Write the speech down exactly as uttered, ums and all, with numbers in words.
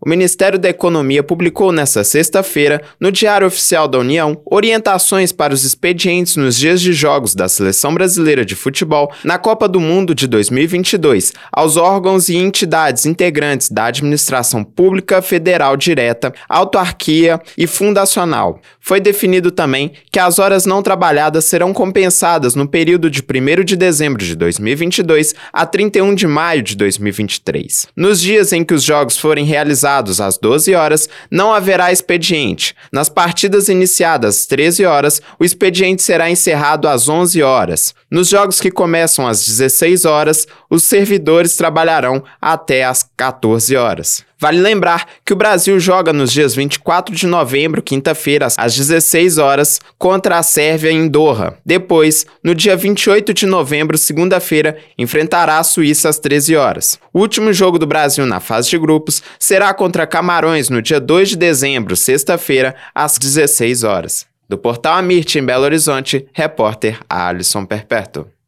O Ministério da Economia publicou nesta sexta-feira, no Diário Oficial da União, orientações para os expedientes nos dias de jogos da Seleção Brasileira de Futebol na Copa do Mundo de dois mil e vinte e dois, aos órgãos e entidades integrantes da Administração Pública Federal Direta, Autarquia e Fundacional. Foi definido também que as horas não trabalhadas serão compensadas no período de primeiro de dezembro de dois mil e vinte e dois a trinta e um de maio de dois mil e vinte e três. Nos dias em que os jogos forem realizados às doze horas, não haverá expediente. Nas partidas iniciadas às treze horas, o expediente será encerrado às onze horas. Nos jogos que começam às dezesseis horas, os servidores trabalharão até às quatorze horas. Vale lembrar que o Brasil joga nos dias vinte e quatro de novembro, quinta-feira, às dezesseis horas, contra a Sérvia em Doha. Depois, no dia vinte e oito de novembro, segunda-feira, enfrentará a Suíça às treze horas. O último jogo do Brasil na fase de grupos será contra Camarões no dia dois de dezembro, sexta-feira, às dezesseis horas. Do Portal Amirte, em Belo Horizonte, repórter Alisson Perpétuo.